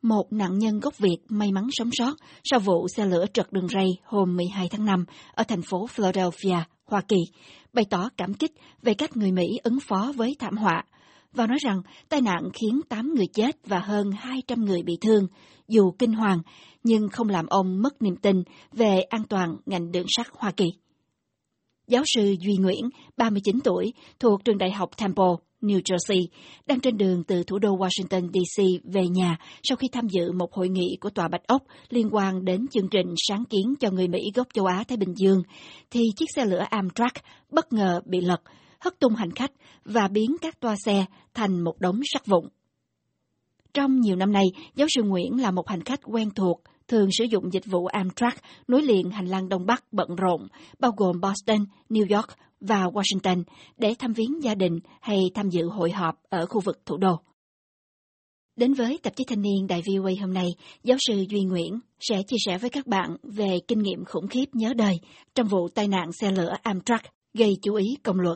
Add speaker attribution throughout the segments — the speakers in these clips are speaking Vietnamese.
Speaker 1: một nạn nhân gốc Việt may mắn sống sót sau vụ xe lửa trật đường ray hôm 12 tháng 5 ở thành phố Philadelphia, Hoa Kỳ, bày tỏ cảm kích về cách người Mỹ ứng phó với thảm họa và nói rằng tai nạn khiến 8 người chết và hơn 200 người bị thương. Dù kinh hoàng, nhưng không làm ông mất niềm tin về an toàn ngành đường sắt Hoa Kỳ. Giáo sư Duy Nguyễn, 39 tuổi, thuộc trường đại học Temple, New Jersey, đang trên đường từ thủ đô Washington, D.C. về nhà sau khi tham dự một hội nghị của Tòa Bạch Ốc liên quan đến chương trình sáng kiến cho người Mỹ gốc châu Á-Thái Bình Dương, thì chiếc xe lửa Amtrak bất ngờ bị lật, hất tung hành khách và biến các toa xe thành một đống sắt vụn. Trong nhiều năm nay, giáo sư Nguyễn là một hành khách quen thuộc, thường sử dụng dịch vụ Amtrak nối liền hành lang Đông Bắc bận rộn, bao gồm Boston, New York và Washington, để thăm viếng gia đình hay tham dự hội họp ở khu vực thủ đô. Đến với tạp chí Thanh niên Đài VOA hôm nay, giáo sư Duy Nguyễn sẽ chia sẻ với các bạn về kinh nghiệm khủng khiếp nhớ đời trong vụ tai nạn xe lửa Amtrak gây chú ý công luận.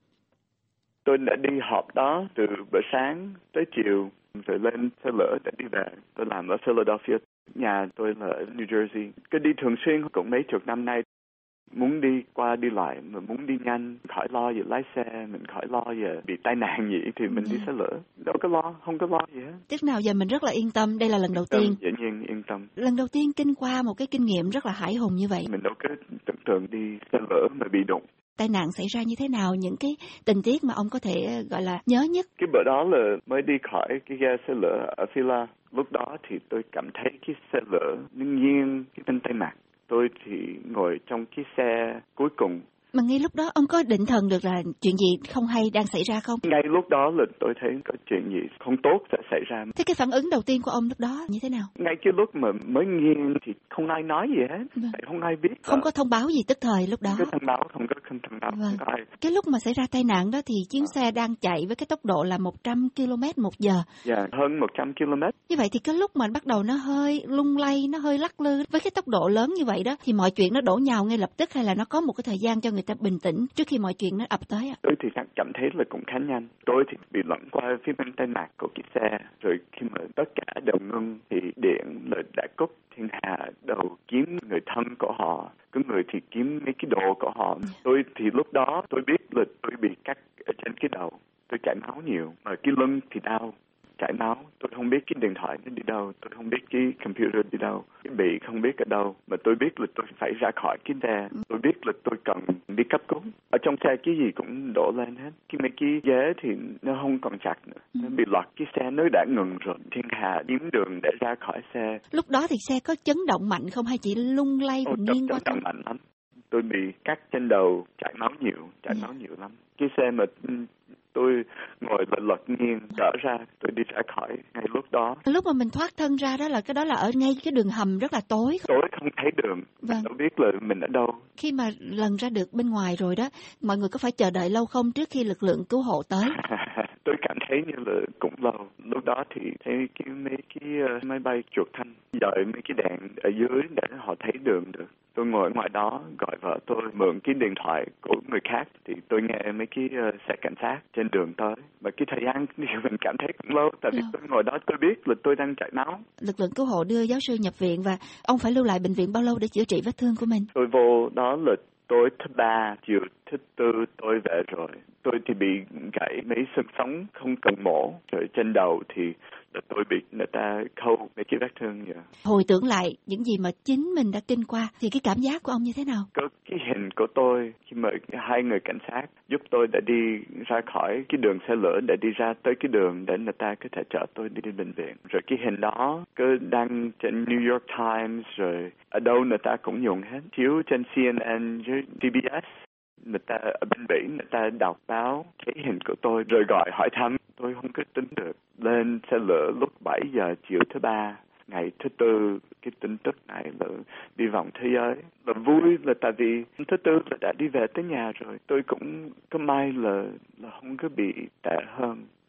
Speaker 2: Tôi đã đi họp đó từ bữa sáng tới chiều, rồi lên xe lửa để đi về. Tôi làm ở Philadelphia, nhà tôi là ở New Jersey. Cứ đi thường xuyên cũng mấy chục năm nay. Muốn đi qua đi lại, mà muốn đi nhanh, khỏi lo về lái xe, mình khỏi lo về bị tai nạn gì thì mình đi xe lửa. Đâu có lo, không có lo gì hết.
Speaker 1: Tức nào giờ mình rất là yên tâm, đây là lần đầu tiên.
Speaker 2: Dĩ nhiên yên tâm.
Speaker 1: Lần đầu tiên kinh qua một cái kinh nghiệm rất là hãi hùng như vậy.
Speaker 2: Mình đâu có tưởng tượng đi xe lửa mà bị đụng.
Speaker 1: Tai nạn xảy ra như thế nào, những cái tình tiết mà ông có thể gọi là nhớ nhất?
Speaker 2: Cái bữa đó là mới đi khỏi cái ga xe lửa ở Phila. Lúc đó thì tôi cảm thấy cái xe lửa nó nghiêng cái bên tay mặt. Tôi thì ngồi trong cái xe cuối cùng.
Speaker 1: Mà ngay lúc đó ông có định thần được là chuyện gì không hay đang xảy ra không?
Speaker 2: Ngay lúc đó là tôi thấy có chuyện gì không tốt sẽ xảy ra.
Speaker 1: Thế cái phản ứng đầu tiên của ông lúc đó như thế nào?
Speaker 2: Ngay cái lúc mà mới nghiêng thì không ai nói gì hết, không ai biết.
Speaker 1: Không có thông báo gì tức thời lúc đó.
Speaker 2: Không có thông báo, không có thông báo. Không ai.
Speaker 1: Cái lúc mà xảy ra tai nạn đó thì chuyến xe đang chạy với cái tốc độ là 100 km/h.
Speaker 2: Dạ, hơn 100 km.
Speaker 1: Như vậy thì cái lúc mà bắt đầu nó hơi lung lay, nó hơi lắc lư với cái tốc độ lớn như vậy đó, thì mọi chuyện nó đổ nhào ngay lập tức hay là nó có một cái thời gian cho người ta bình tĩnh trước khi mọi chuyện nó ập tới ạ?
Speaker 2: Tôi thì cảm thấy là cũng khá nhanh. Tôi thì bị lẫn qua phía bên tay mặt của cái xe, rồi khi mà tất cả đều ngưng thì điện là đã cúp. Thiên Hà đầu kiếm người thân của họ, có người thì kiếm mấy cái đồ của họ. Tôi thì lúc đó tôi biết là tôi bị cắt ở trên cái đầu, tôi chảy máu nhiều, mà cái lưng thì đau, chảy máu. Tôi không biết cái điện thoại nó đi đâu, tôi không biết cái computer đi đâu, cái bị không biết ở đâu, mà tôi biết là tôi phải ra khỏi cái xe. Tôi biết là tôi cần đi cấp cứu. Ở trong xe cái gì cũng đổ lên hết. Mấy cái ghế thì nó không còn chặt nữa, nó bị lọt. Cái xe nó đã ngừng rồi. Thiên Hà kiếm đường để ra khỏi xe.
Speaker 1: Lúc đó thì xe có chấn động mạnh không hay chỉ lung lay và nghiêng qua?
Speaker 2: Chấn động mạnh lắm. Tôi bị cắt trên đầu, chảy máu nhiều lắm. Cái xe mà tôi ngồi lật nghiêng trở ra, tôi đi ra khỏi ngay lúc đó.
Speaker 1: Lúc mà mình thoát thân ra đó là cái đó là ở ngay cái đường hầm rất là tối.
Speaker 2: Tối không thấy đường, đâu biết là mình ở đâu. Khi
Speaker 1: mà lần ra được bên ngoài rồi đó, mọi người có phải chờ đợi lâu không trước khi lực lượng cứu hộ tới?
Speaker 2: Tôi cảm thấy như là cũng lâu. Lúc đó thì thấy mấy cái máy bay trực thăng dời mấy cái đèn ở dưới để họ thấy đường được. Tôi ngồi ngoài đó gọi vợ tôi mượn cái điện thoại của người khác thì tôi nghe mấy cái xe cảnh sát trên đường tới. Mà cái thời gian thì mình cảm thấy cũng lâu, tại vì tôi ngồi đó tôi biết là tôi đang chảy máu.
Speaker 1: Lực lượng cứu hộ đưa giáo sư nhập viện và ông phải lưu lại bệnh viện bao lâu để chữa trị vết thương của mình?
Speaker 2: Tôi vô đó là tối thứ ba, chiều thứ tư tôi về rồi. Tôi thì bị gãy mấy xương sống không cần mổ, rồi trên đầu thì tôi bị người ta khâu mấy cái vết thương vậy.
Speaker 1: Hồi tưởng lại những gì mà chính mình đã kinh qua thì cái cảm giác của ông như thế nào?
Speaker 2: Có cái hình của tôi khi mà hai người cảnh sát giúp tôi đã đi ra khỏi cái đường xe lửa để đi ra tới cái đường để người ta có thể chở tôi đi bệnh viện. Rồi cái hình đó cứ đăng trên New York Times, rồi ở đâu người ta cũng dùng hết, chiếu trên CNN với TBS. Người ta ở bên Bỉ, người ta đọc báo thấy hình của tôi rồi gọi hỏi thăm. Tôi không có tính được. Lên xe lửa lúc 7 giờ chiều thứ ba, ngày thứ tư, cái tin tức này là đi vòng thế giới. Là vui là tại vì thứ tư là đã đi về tới nhà rồi. Tôi cũng có may là không có bị tệ hơn.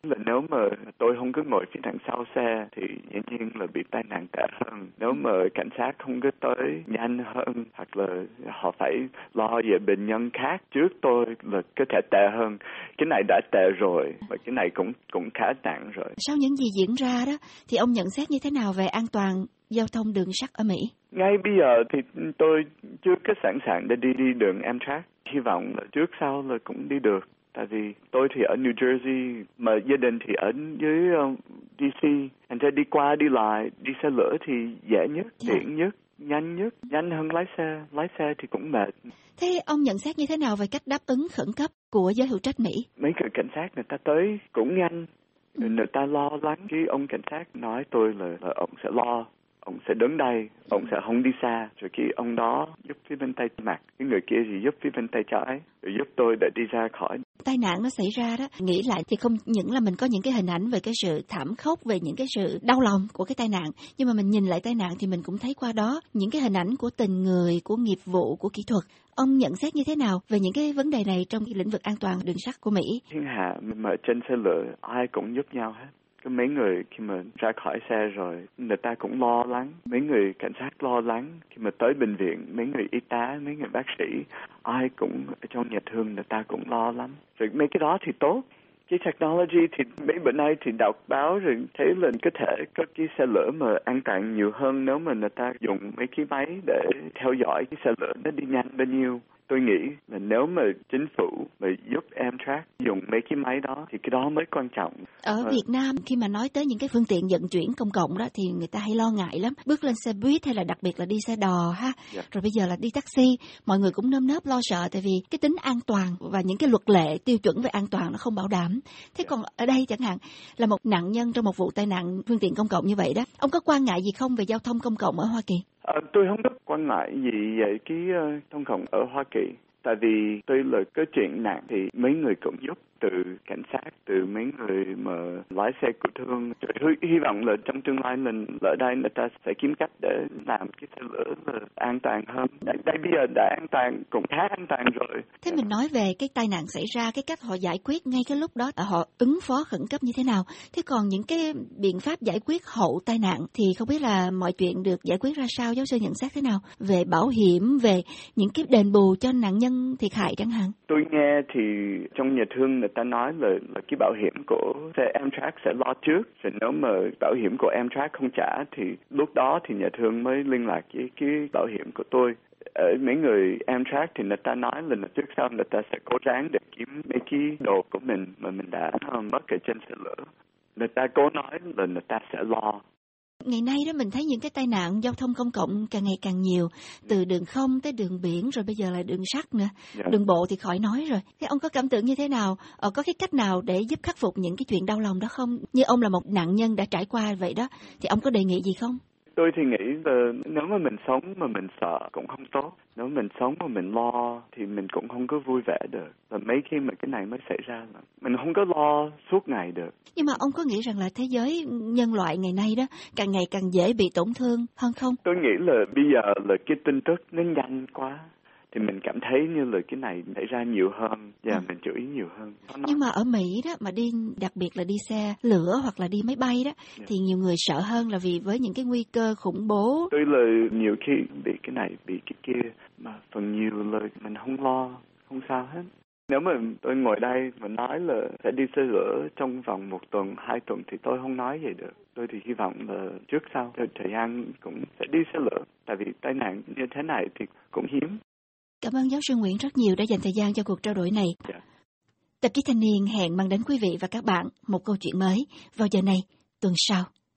Speaker 2: Là nếu mà tôi không cứ ngồi phía đằng sau xe thì dĩ nhiên là bị tai nạn tệ hơn. Nếu mà cảnh sát không có tới nhanh hơn hoặc là họ phải lo về bệnh nhân khác trước tôi là có thể tệ hơn. Cái này đã tệ rồi và cái này cũng khá nặng rồi.
Speaker 1: Sau những gì diễn ra đó thì ông nhận xét như thế nào về an toàn giao thông đường sắt ở Mỹ?
Speaker 2: Ngay bây giờ thì tôi chưa có sẵn sàng để đi đường Amtrak. Hy vọng là trước sau là cũng đi được. Tại vì tôi thì ở New Jersey, mà gia đình thì ở dưới DC. Thành ra đi qua đi lại, đi xe lửa thì dễ nhất, tiện nhất, nhanh hơn lái xe thì cũng mệt.
Speaker 1: Thế ông nhận xét như thế nào về cách đáp ứng khẩn cấp của giới hữu trách Mỹ?
Speaker 2: Mấy người cảnh sát người ta tới cũng nhanh, người ta lo lắng. Cái ông cảnh sát nói tôi là ông sẽ lo. Ông sẽ đứng đây, ông sẽ không đi xa. Rồi khi ông đó giúp phía bên tay mặt, cái người kia thì giúp phía bên tay trái, rồi giúp tôi để đi ra khỏi.
Speaker 1: Tai nạn nó xảy ra đó, nghĩ lại thì không những là mình có những cái hình ảnh về cái sự thảm khốc, về những cái sự đau lòng của cái tai nạn, nhưng mà mình nhìn lại tai nạn thì mình cũng thấy qua đó những cái hình ảnh của tình người, của nghiệp vụ, của kỹ thuật. Ông nhận xét như thế nào về những cái vấn đề này trong cái lĩnh vực an toàn đường sắt của Mỹ?
Speaker 2: Thiên hạ mà trên xe lửa ai cũng giúp nhau hết. Có mấy người khi mà ra khỏi xe rồi, người ta cũng lo lắng. Mấy người cảnh sát lo lắng. Khi mà tới bệnh viện, mấy người y tá, mấy người bác sĩ, ai cũng ở trong nhà thương, người ta cũng lo lắm. Rồi mấy cái đó thì tốt. Cái technology thì mấy bữa nay thì đọc báo rồi thấy là có thể có cái xe lửa mà an toàn nhiều hơn nếu mà người ta dùng mấy cái máy để theo dõi cái xe lửa nó đi nhanh bao nhiêu. Tôi nghĩ là nếu mà chính phủ mà giúp Amtrak dùng mấy cái máy đó thì cái đó mới quan trọng.
Speaker 1: Ở Việt Nam khi mà nói tới những cái phương tiện vận chuyển công cộng đó thì người ta hay lo ngại lắm. Bước lên xe buýt hay là đặc biệt là đi xe đò ha. Rồi bây giờ là đi taxi, mọi người cũng nơm nớp lo sợ tại vì cái tính an toàn và những cái luật lệ tiêu chuẩn về an toàn nó không bảo đảm. Thế còn ở đây chẳng hạn là một nạn nhân trong một vụ tai nạn phương tiện công cộng như vậy đó, ông có quan ngại gì không về giao thông công cộng ở Hoa Kỳ?
Speaker 2: Tôi không có quan ngại gì về cái công cộng ở Hoa Kỳ. Tại vì tôi là có chuyện nạn thì mấy người cũng giúp, từ cảnh sát, từ mấy người mà lái xe cứu thương. Hy vọng là trong tương lai mình ở đây người ta sẽ kiếm cách để làm cái xe lửa là an toàn hơn. Đây bây giờ đã an toàn, cũng khá an toàn rồi.
Speaker 1: Thế mình nói về cái tai nạn xảy ra, cái cách họ giải quyết ngay cái lúc đó, họ ứng phó khẩn cấp như thế nào? Thế còn những cái biện pháp giải quyết hậu tai nạn thì không biết là mọi chuyện được giải quyết ra sao? Giáo sư nhận xét thế nào về bảo hiểm, về những cái đền bù cho nạn nhân thiệt hại chẳng hạn?
Speaker 2: Tôi nghe thì trong nhà thương người ta nói là cái bảo hiểm của xe Amtrak sẽ lo trước. Rồi nếu mà bảo hiểm của Amtrak không trả thì lúc đó thì nhà thương mới liên lạc với cái bảo hiểm của tôi. Ở mấy người Amtrak thì người ta nói là trước sau người ta sẽ cố gắng để kiếm mấy cái đồ của mình mà mình đã mất ở trên xe lửa. Người ta cố nói là người ta sẽ lo.
Speaker 1: Ngày nay đó mình thấy những cái tai nạn giao thông công cộng càng ngày càng nhiều, từ đường không tới đường biển rồi bây giờ là đường sắt nữa, đường bộ thì khỏi nói rồi. Thế ông có cảm tưởng như thế nào? Có cái cách nào để giúp khắc phục những cái chuyện đau lòng đó không? Như ông là một nạn nhân đã trải qua vậy đó, thì ông có đề nghị gì không?
Speaker 2: Tôi thì nghĩ là nếu mà mình sống mà mình sợ cũng không tốt. Nếu mình sống mà mình lo thì mình cũng không có vui vẻ được. Và mấy khi mà cái này mới xảy ra là mình không có lo suốt ngày được.
Speaker 1: Nhưng mà ông có nghĩ rằng là thế giới nhân loại ngày nay đó càng ngày càng dễ bị tổn thương hơn không?
Speaker 2: Tôi nghĩ là bây giờ là cái tin tức nó nhanh quá. Thì mình cảm thấy như là cái này xảy ra nhiều hơn và mình chú ý nhiều hơn.
Speaker 1: Nhưng mà ở Mỹ đó, mà đi đặc biệt là đi xe lửa hoặc là đi máy bay đó, thì nhiều người sợ hơn là vì với những cái nguy cơ khủng bố.
Speaker 2: Tôi là nhiều khi bị cái này, bị cái kia, mà phần nhiều là mình không lo, không sao hết. Nếu mà tôi ngồi đây mà nói là sẽ đi xe lửa trong vòng 1 tuần, 2 tuần thì tôi không nói vậy được. Tôi thì hy vọng là trước sau, thời gian cũng sẽ đi xe lửa. Tại vì tai nạn như thế này thì cũng hiếm.
Speaker 1: Cảm ơn giáo sư Nguyễn rất nhiều đã dành thời gian cho cuộc trao đổi này. Tạp chí Thanh niên hẹn mang đến quý vị và các bạn một câu chuyện mới vào giờ này tuần sau.